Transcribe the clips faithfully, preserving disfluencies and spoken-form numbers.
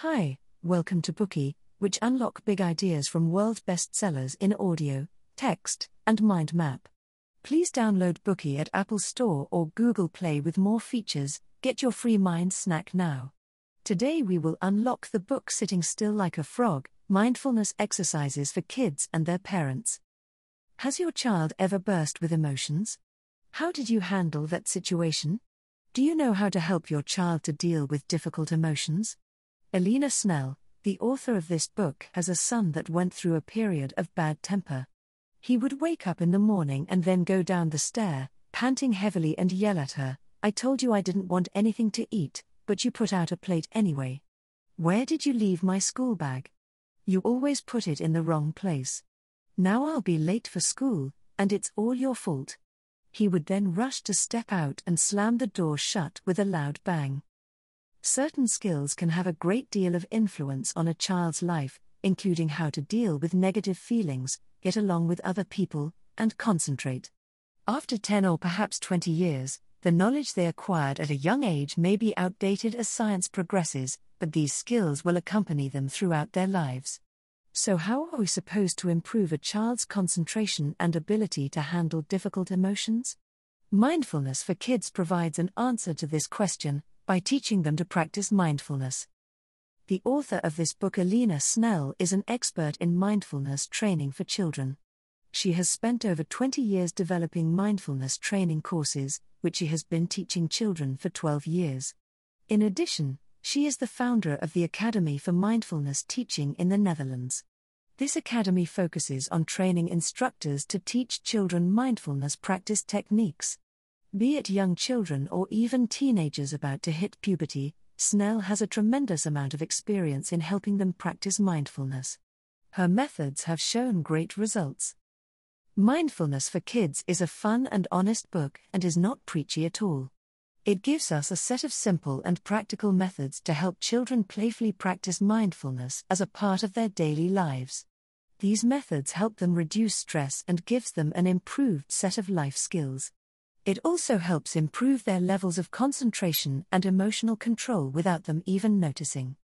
Hi, welcome to Bookey, which unlock big ideas from world bestsellers in audio, text, and mind map. Please download Bookey at Apple Store or Google Play with more features. Get your free mind snack now. Today we will unlock the book Sitting Still Like a Frog, Mindfulness Exercises for Kids and Their Parents. Has your child ever burst with emotions? How did you handle that situation? Do you know how to help your child to deal with difficult emotions? Alina Snell, the author of this book, has a son that went through a period of bad temper. He would wake up in the morning and then go down the stair, panting heavily, and yell at her, "I told you I didn't want anything to eat, but you put out a plate anyway. Where did you leave my school bag? You always put it in the wrong place. Now I'll be late for school, and it's all your fault." He would then rush to step out and slam the door shut with a loud bang. Certain skills can have a great deal of influence on a child's life, including how to deal with negative feelings, get along with other people, and concentrate. After ten or perhaps twenty years, the knowledge they acquired at a young age may be outdated as science progresses, but these skills will accompany them throughout their lives. So how are we supposed to improve a child's concentration and ability to handle difficult emotions? Mindfulness for Kids provides an answer to this question by teaching them to practice mindfulness. The author of this book, Alina Snell, is an expert in mindfulness training for children. She has spent over twenty years developing mindfulness training courses, which she has been teaching children for twelve years. In addition, she is the founder of the Academy for Mindfulness Teaching in the Netherlands. This academy focuses on training instructors to teach children mindfulness practice techniques. Be it young children or even teenagers about to hit puberty, Snell has a tremendous amount of experience in helping them practice mindfulness. Her methods have shown great results. Mindfulness for Kids is a fun and honest book and is not preachy at all. It gives us a set of simple and practical methods to help children playfully practice mindfulness as a part of their daily lives. These methods help them reduce stress and gives them an improved set of life skills. It also helps improve their levels of concentration and emotional control without them even noticing.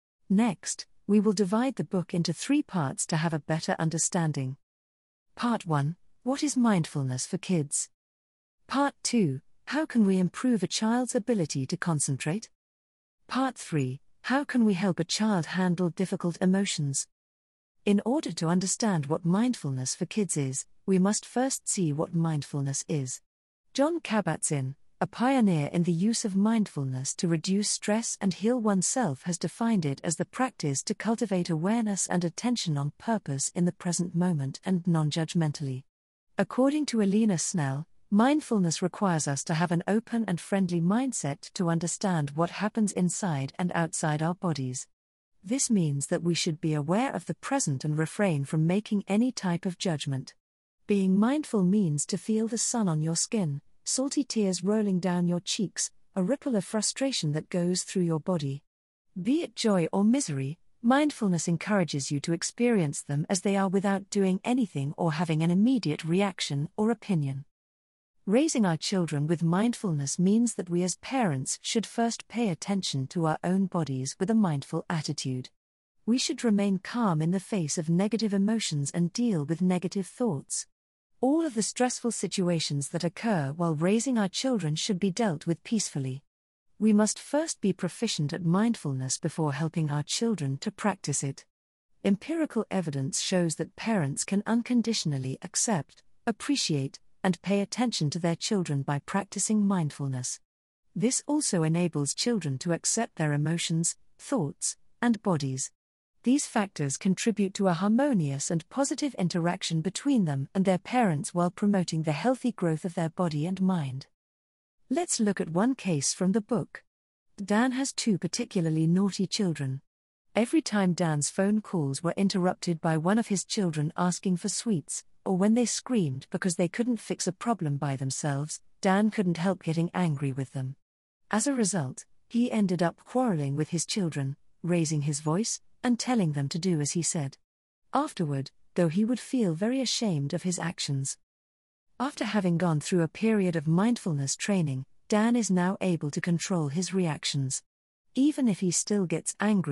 Next, we will divide the book into three parts to have a better understanding. Part one, What is mindfulness for kids? Part two, How can we improve a child's ability to concentrate? Part three, How can we help a child handle difficult emotions? In order to understand what mindfulness for kids is, we must first see what mindfulness is. Jon Kabat-Zinn, a pioneer in the use of mindfulness to reduce stress and heal oneself, has defined it as the practice to cultivate awareness and attention on purpose in the present moment and non-judgmentally. According to Alina Snell, mindfulness requires us to have an open and friendly mindset to understand what happens inside and outside our bodies. This means that we should be aware of the present and refrain from making any type of judgment. Being mindful means to feel the sun on your skin, salty tears rolling down your cheeks, a ripple of frustration that goes through your body. Be it joy or misery, mindfulness encourages you to experience them as they are without doing anything or having an immediate reaction or opinion. Raising our children with mindfulness means that we as parents should first pay attention to our own bodies with a mindful attitude. We should remain calm in the face of negative emotions and deal with negative thoughts. All of the stressful situations that occur while raising our children should be dealt with peacefully. We must first be proficient at mindfulness before helping our children to practice it. Empirical evidence shows that parents can unconditionally accept, appreciate, and pay attention to their children by practicing mindfulness. This also enables children to accept their emotions, thoughts, and bodies. These factors contribute to a harmonious and positive interaction between them and their parents while promoting the healthy growth of their body and mind. Let's look at one case from the book. Dan has two particularly naughty children. Every time Dan's phone calls were interrupted by one of his children asking for sweets, or when they screamed because they couldn't fix a problem by themselves, Dan couldn't help getting angry with them. As a result, he ended up quarreling with his children, raising his voice, and telling them to do as he said. Afterward, though, he would feel very ashamed of his actions. After having gone through a period of mindfulness training, Dan is now able to control his reactions. Even if he still gets angry,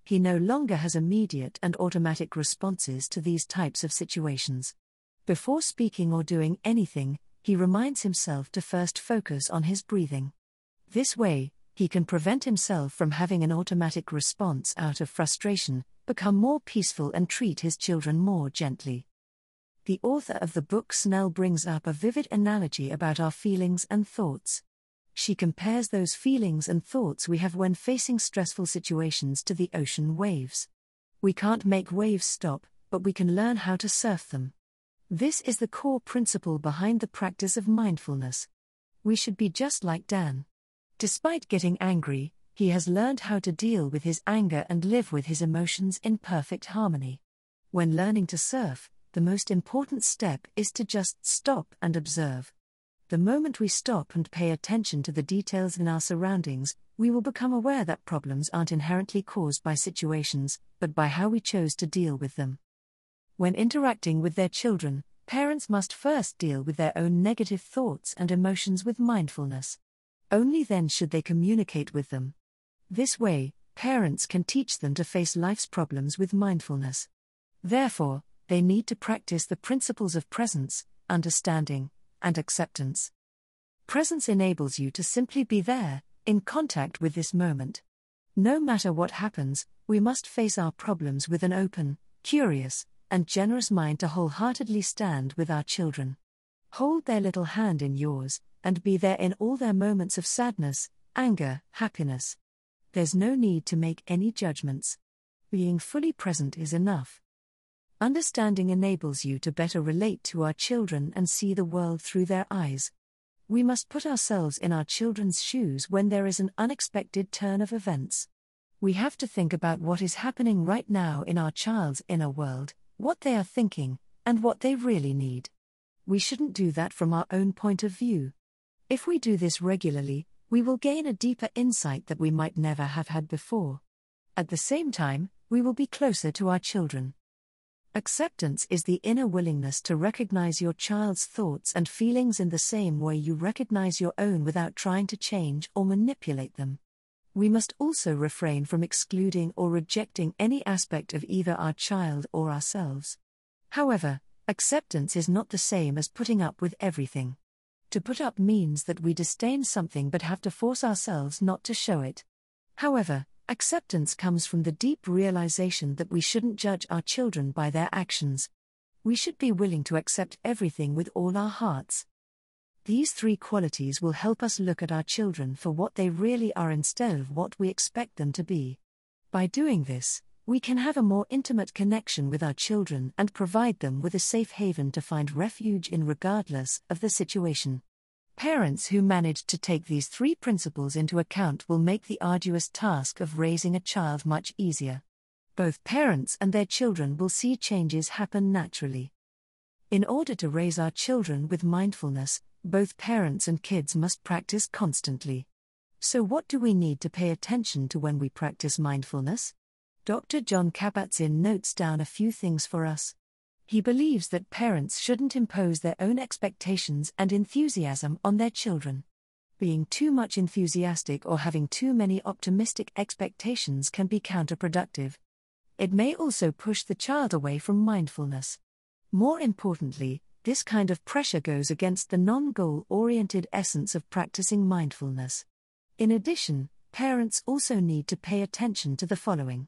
He no longer has immediate and automatic responses to these types of situations. Before speaking or doing anything, he reminds himself to first focus on his breathing. This way, he can prevent himself from having an automatic response out of frustration, become more peaceful and treat his children more gently. The author of the book Snell brings up a vivid analogy about our feelings and thoughts. She compares those feelings and thoughts we have when facing stressful situations to the ocean waves. We can't make waves stop, but we can learn how to surf them. This is the core principle behind the practice of mindfulness. We should be just like Dan. Despite getting angry, he has learned how to deal with his anger and live with his emotions in perfect harmony. When learning to surf, the most important step is to just stop and observe. The moment we stop and pay attention to the details in our surroundings, we will become aware that problems aren't inherently caused by situations, but by how we chose to deal with them. When interacting with their children, parents must first deal with their own negative thoughts and emotions with mindfulness. Only then should they communicate with them. This way, parents can teach them to face life's problems with mindfulness. Therefore, they need to practice the principles of presence, understanding, and acceptance. Presence enables you to simply be there, in contact with this moment. No matter what happens, we must face our problems with an open, curious, and generous mind to wholeheartedly stand with our children. Hold their little hand in yours, and be there in all their moments of sadness, anger, happiness. There's no need to make any judgments. Being fully present is enough. Understanding enables you to better relate to our children and see the world through their eyes. We must put ourselves in our children's shoes when there is an unexpected turn of events. We have to think about what is happening right now in our child's inner world, what they are thinking, and what they really need. We shouldn't do that from our own point of view. If we do this regularly, we will gain a deeper insight that we might never have had before. At the same time, we will be closer to our children. Acceptance is the inner willingness to recognize your child's thoughts and feelings in the same way you recognize your own without trying to change or manipulate them. We must also refrain from excluding or rejecting any aspect of either our child or ourselves. However, acceptance is not the same as putting up with everything. To put up means that we disdain something but have to force ourselves not to show it. However, acceptance comes from the deep realization that we shouldn't judge our children by their actions. We should be willing to accept everything with all our hearts. These three qualities will help us look at our children for what they really are instead of what we expect them to be. By doing this, we can have a more intimate connection with our children and provide them with a safe haven to find refuge in regardless of the situation. Parents who manage to take these three principles into account will make the arduous task of raising a child much easier. Both parents and their children will see changes happen naturally. In order to raise our children with mindfulness, both parents and kids must practice constantly. So what do we need to pay attention to when we practice mindfulness? Doctor Jon Kabat-Zinn notes down a few things for us. He believes that parents shouldn't impose their own expectations and enthusiasm on their children. Being too much enthusiastic or having too many optimistic expectations can be counterproductive. It may also push the child away from mindfulness. More importantly, this kind of pressure goes against the non-goal-oriented essence of practicing mindfulness. In addition, parents also need to pay attention to the following.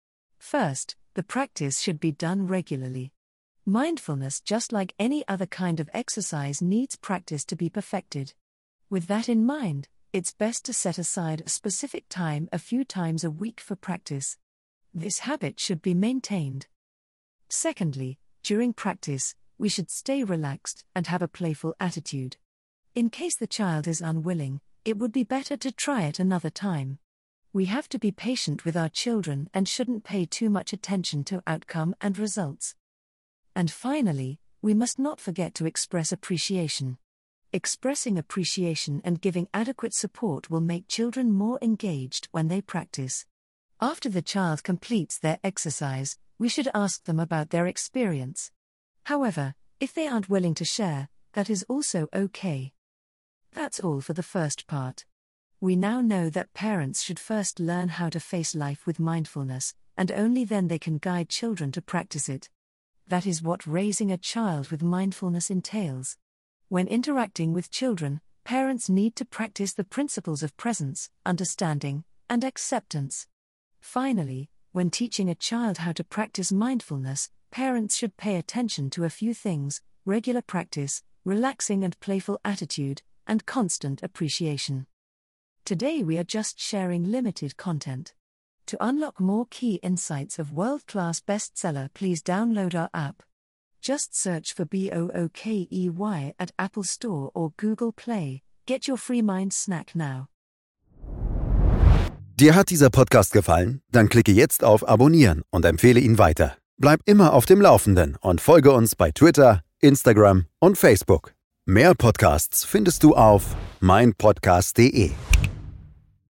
First, the practice should be done regularly. Mindfulness, just like any other kind of exercise, needs practice to be perfected. With that in mind, it's best to set aside a specific time a few times a week for practice. This habit should be maintained. Secondly, during practice, we should stay relaxed and have a playful attitude. In case the child is unwilling, it would be better to try it another time. We have to be patient with our children and shouldn't pay too much attention to outcome and results. And finally, we must not forget to express appreciation. Expressing appreciation and giving adequate support will make children more engaged when they practice. After the child completes their exercise, we should ask them about their experience. However, if they aren't willing to share, that is also okay. That's all for the first part. We now know that parents should first learn how to face life with mindfulness, and only then they can guide children to practice it. That is what raising a child with mindfulness entails. When interacting with children, parents need to practice the principles of presence, understanding, and acceptance. Finally, when teaching a child how to practice mindfulness, parents should pay attention to a few things: regular practice, relaxing and playful attitude, and constant appreciation. Today we are just sharing limited content. To unlock more key insights of world-class bestseller, please download our app. Just search for Bookey at Apple Store or Google Play. Get your free mind snack now. Dir hat dieser Podcast gefallen? Dann klicke jetzt auf Abonnieren und empfehle ihn weiter. Bleib immer auf dem Laufenden und folge uns bei Twitter, Instagram und Facebook. Mehr Podcasts findest du auf mein podcast punkt de.